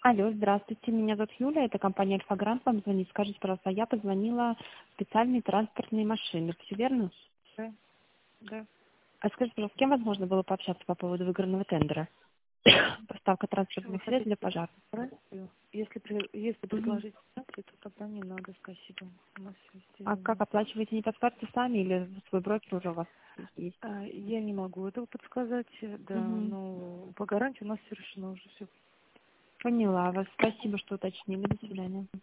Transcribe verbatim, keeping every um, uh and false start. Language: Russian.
Алло, здравствуйте, меня зовут Юля, это компания Альфа-Грант, вам звонит. Скажите, пожалуйста, я позвонила в специальные транспортные машины, все верно? Да, да. А скажите, пожалуйста, с кем возможно было пообщаться по поводу выигранного тендера? Поставка Что вы транспортных средств хотите? для пожарных. Гарантию? Если, при- если Мгм. предложить гарантию, то тогда не надо, спасибо. У нас все А как сделано. оплачиваете, не подскажете сами или свой брокер уже у вас есть? А, я не могу этого подсказать, э, да, Мгм. но по гарантии у нас все решено уже все. Поняла вас. Спасибо, что уточнили. До свидания.